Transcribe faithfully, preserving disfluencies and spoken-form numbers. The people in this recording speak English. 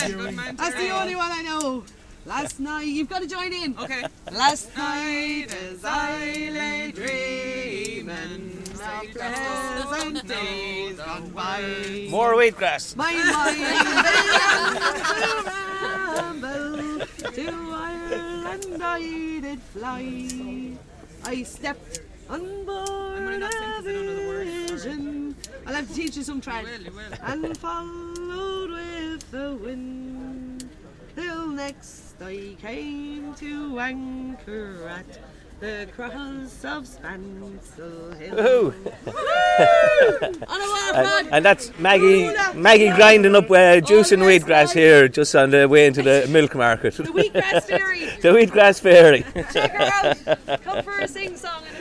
That's the only one I know. Last night, you've got to join in. Okay. Last night as I lay dreaming of pleasant days gone by. More wheatgrass. My mind began to ramble, to Ireland I did fly. I stepped on board a vision. I'll have to teach you some trad. And followed with the wind till next I came to anchor at the cross of Spancel Hill. and, and that's Maggie Maggie grinding up uh, juice and wheatgrass here just on the way into the milk market. The Wheatgrass Fairy. The Wheatgrass Fairy. Check her out. Come for a sing song.